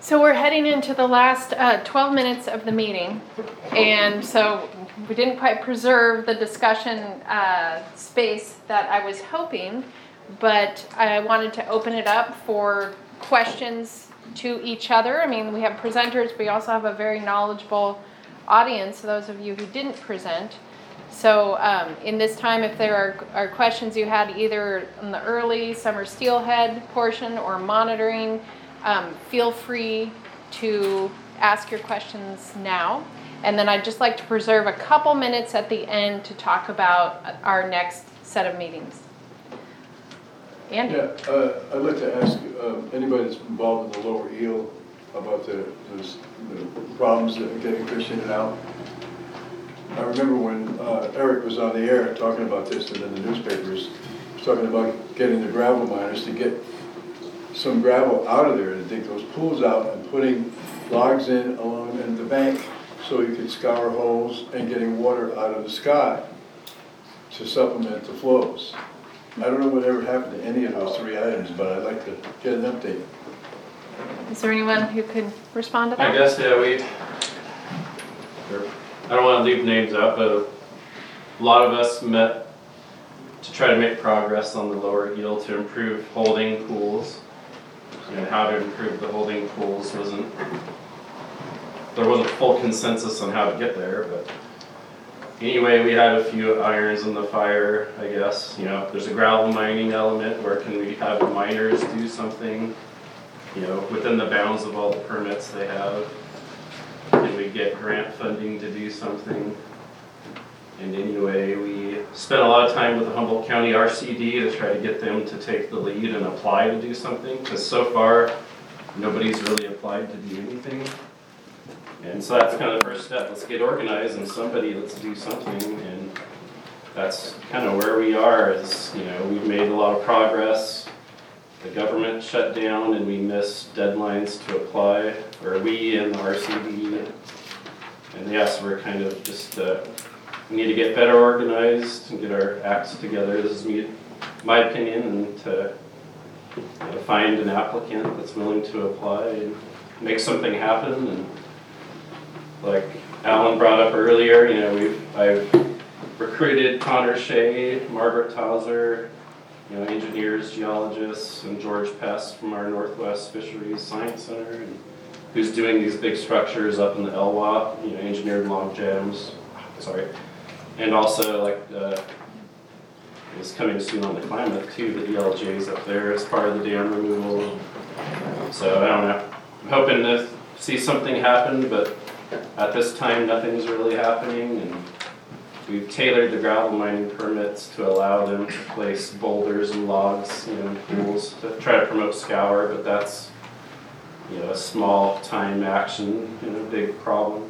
So we're heading into the last 12 minutes of the meeting, and so we didn't quite preserve the discussion space that I was hoping, but I wanted to open it up for questions to each other. I mean, we have presenters, we also have a very knowledgeable audience, those of you who didn't present. So in this time, if there are questions you had either in the early summer steelhead portion or monitoring, feel free to ask your questions now. And then I'd just like to preserve a couple minutes at the end to talk about our next set of meetings. Andy? Yeah, I'd like to ask anybody that's involved in the lower eel about the problems that are getting fish in and out. I remember when Eric was on the air talking about this and in the newspapers, he was talking about getting the gravel miners to get some gravel out of there to dig those pools out and putting logs in along the bank so you could scour holes and getting water out of the sky to supplement the flows. I don't know whatever happened to any of those three items, but I'd like to get an update. Is there anyone who could respond to that? I guess, yeah, I don't want to leave names out, but a lot of us met to try to make progress on the lower eel to improve holding pools. And how to improve the holding pools there wasn't full consensus on how to get there, but anyway, we had a few irons in the fire, I guess. You know, there's a gravel mining element where can we have the miners do something, you know, within the bounds of all the permits they have. Can we get grant funding to do something? And anyway, we spent a lot of time with the Humboldt County RCD to try to get them to take the lead and apply to do something, because so far, nobody's really applied to do anything. And so that's kind of the first step. Let's get organized and let's do something. And that's kind of where we are is, you know, we've made a lot of progress. The government shut down and we missed deadlines to apply, or we and the RCD. And yes, we're kind of just, we need to get better organized and get our acts together. This is my opinion, and to find an applicant that's willing to apply and make something happen. And like Alan brought up earlier, you know, I've recruited Connor Shea, Margaret Tauser, you know, engineers, geologists, and George Pest from our Northwest Fisheries Science Center, and who's doing these big structures up in the Elwha, you know, engineered log jams. Sorry. And also, like, it's coming soon on the climate too, the ELJ's up there as part of the dam removal. So, I don't know. I'm hoping to see something happen, but at this time, nothing's really happening. And we've tailored the gravel mining permits to allow them to place boulders and logs, you know, in pools to try to promote scour, but that's, you know, a small time action in a big problem.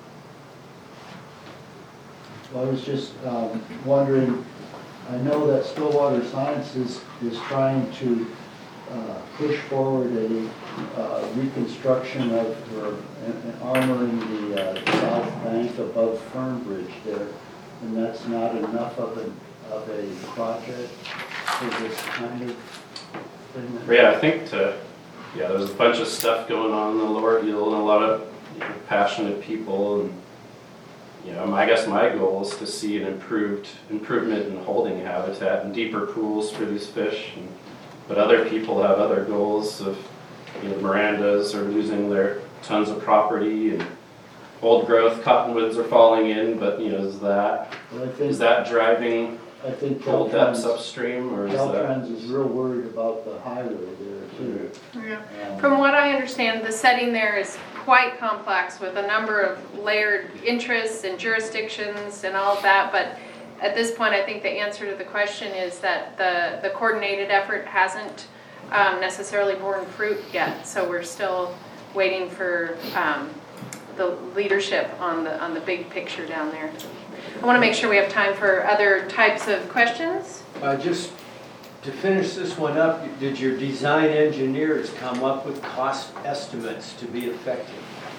Well, I was just wondering, I know that Stillwater Sciences is trying to push forward a reconstruction of, or armoring the south bank above Fernbridge there, and that's not enough of a project for this kind of thing? Yeah, I think there's a bunch of stuff going on in the lower eel and a lot of, you know, passionate people, and you know, I guess my goal is to see an improvement in holding habitat and deeper pools for these fish. But other people have other goals of, you know, Mirandas are losing their tons of property and old growth cottonwoods are falling in. But you know, is that driving full depths upstream, or is Caltrans is real worried about the highway there too. Yeah. From what I understand, the setting there is quite complex with a number of layered interests and jurisdictions and all of that, but at this point I think the answer to the question is that the coordinated effort hasn't necessarily borne fruit yet, so we're still waiting for the leadership on the big picture down there. I want to make sure we have time for other types of questions. Just to finish this one up, did your design engineers come up with cost estimates to be effective?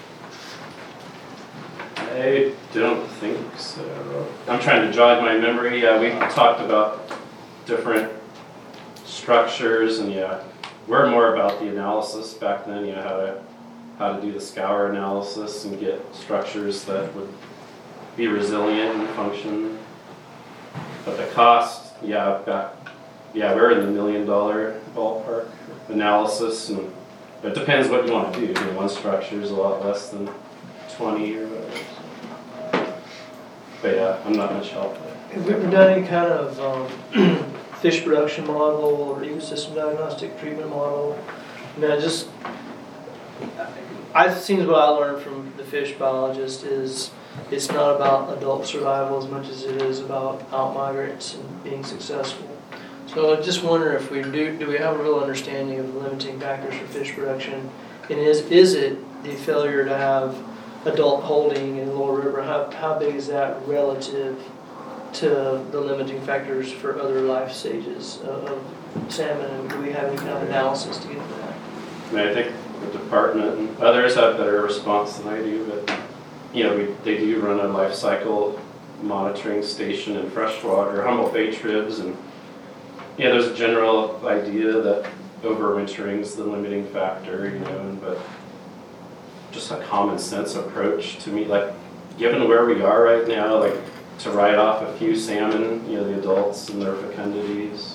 I don't think so. I'm trying to jog my memory. We talked about different structures, and we're more about the analysis back then, how to how to do the scour analysis and get structures that would be resilient and function. But the cost, yeah, we're in the $1 million ballpark analysis, and it depends what you want to do. You know, one structure is a lot less than 20 or whatever. But yeah, I'm not much help. Have we ever done any kind of fish production model or ecosystem diagnostic treatment model? I mean, I've seen what I learned from the fish biologist is it's not about adult survival as much as it is about out-migrants and being successful. So I just wonder if we do we have a real understanding of the limiting factors for fish production? And is it the failure to have adult holding in Lower River? How big is that relative to the limiting factors for other life stages of salmon? And do we have any kind of analysis to get to that? I mean, I think the department and others have better response than I do, but you know, they do run a life cycle monitoring station in freshwater, Humboldt Bay tribs, and yeah, there's a general idea that overwintering is the limiting factor, you know, but just a common sense approach to me, like given where we are right now, like to write off a few salmon, you know, the adults and their fecundities.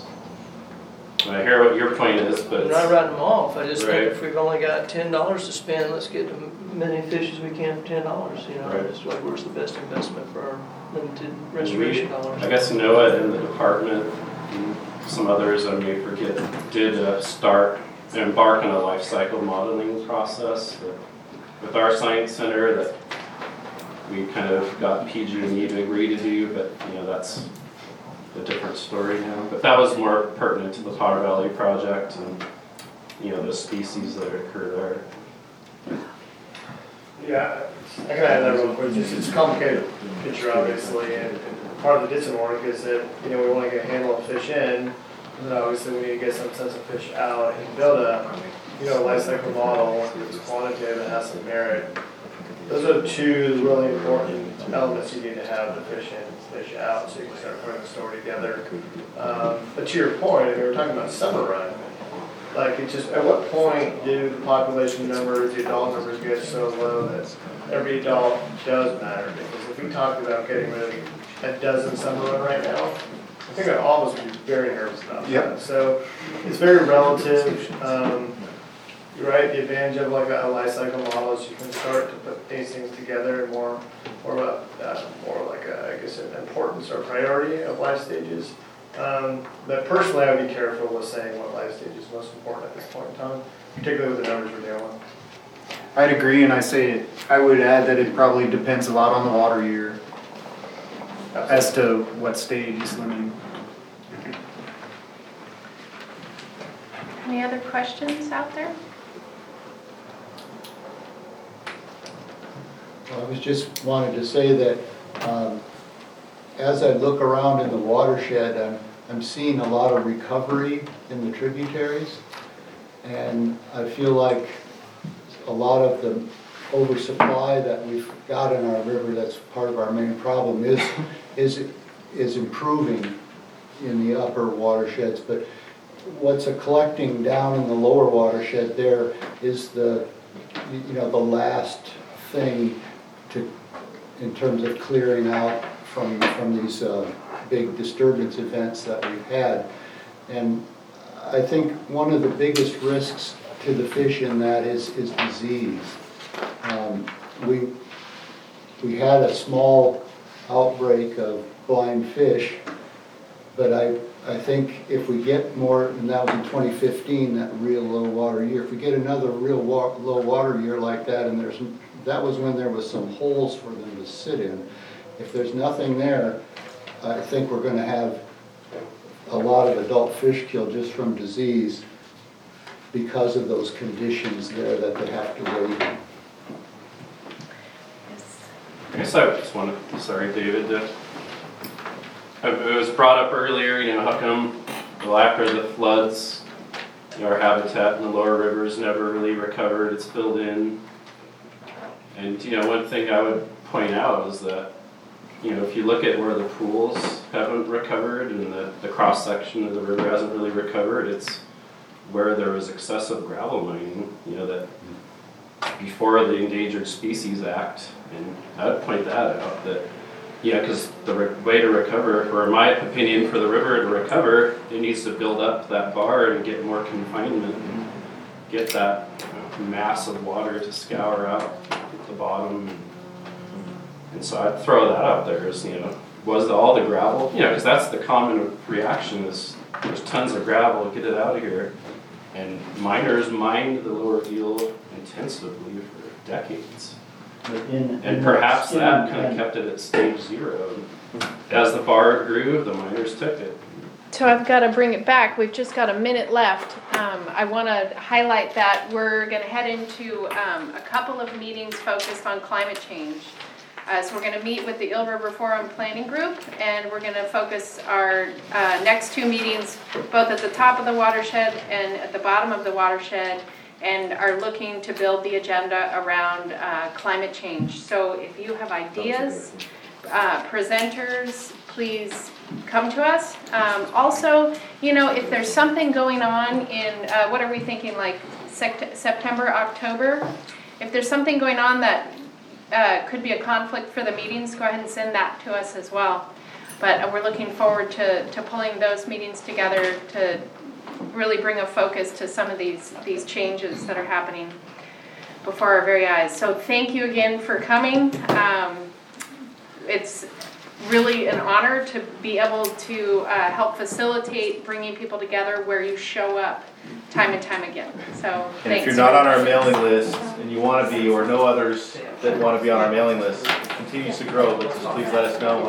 I hear what your point is, but I'm not writing them off. I just Right. think if we've only got $10 to spend, let's get as many fish as we can for $10. You know, Right. it's like where's the best investment for our limited restoration dollars? I guess NOAA and the department and some others I may forget did embark on a life cycle modeling process with our science center that we kind of got PG&E to agree to do, but you know, that's a different story now. But that was more pertinent to the Potter Valley project and you know, the species that occur there. Yeah, I can add that real quick. It's a complicated picture, obviously, and part of the DITSM work is that, you know, we want to get a handle of fish in, and then obviously we need to get some sense of fish out and build a, you know, life cycle model that's quantitative and has some merit. Those are two really important elements you need to have: the fish in, fish out, so you can start putting the story together. But to your point, if we were talking about summer run, like it just, at what point do the population numbers, the adult numbers get so low that every adult does matter? Because if we talked about getting rid of a dozen summer run right now, I think that all of us would be very nervous about that. So it's very relative. You're right, the advantage of like a life cycle model is you can start to put these things together and more like I guess an importance or priority of life stages. But personally, I would be careful with saying what life stage is most important at this point in time, particularly with the numbers we're dealing with. I'd agree, and I would add that it probably depends a lot on the water year as to what stage is limiting. Any other questions out there? I was just wanted to say that as I look around in the watershed, I'm seeing a lot of recovery in the tributaries, and I feel like a lot of the oversupply that we've got in our river, that's part of our main problem, is improving in the upper watersheds. But what's collecting down in the lower watershed there is the last thing in terms of clearing out from these big disturbance events that we've had. And I think one of the biggest risks to the fish in that is disease. We had a small outbreak of blind fish, but I think if we get more, and that was in 2015, that real low water year, if we get another real low water year like that, and that was when there was some holes for them to sit in. If there's nothing there, I think we're going to have a lot of adult fish killed just from disease because of those conditions there that they have to wait in. I guess I just wanted, sorry David, it was brought up earlier, you know, how come after the floods, you know, our habitat in the lower rivers never really recovered, it's filled in. And, you know, one thing I would point out is that, you know, if you look at where the pools haven't recovered and the cross-section of the river hasn't really recovered, it's where there was excessive gravel mining, you know, that before the Endangered Species Act, and I would point that out, that, yeah, because the way to recover, or in my opinion, for the river to recover, it needs to build up that bar and get more confinement and get that mass of water to scour out the bottom. And so I'd throw that out there as, was all the gravel, because that's the common reaction is there's tons of gravel, get it out of here. And miners mined the lower Eel intensively for decades. And perhaps that kind of kept it at stage 0. As the bar grew, the miners took it. So I've got to bring it back. We've just got a minute left. I want to highlight that we're going to head into a couple of meetings focused on climate change. So we're going to meet with the Eel River Forum Planning Group, and we're going to focus our next 2 meetings both at the top of the watershed and at the bottom of the watershed, and are looking to build the agenda around climate change. So if you have ideas, presenters, please come to us. Also, if there's something going on in, what are we thinking, like September, October? If there's something going on that could be a conflict for the meetings, go ahead and send that to us as well. But we're looking forward to pulling those meetings together to really bring a focus to some of these changes that are happening before our very eyes. So thank you again for coming. It's really an honor to be able to help facilitate bringing people together where you show up time and time again. So And thanks. if you're not on our mailing list and you want to be, or know others that want to be on our mailing list, it continues to grow, but just please let us know.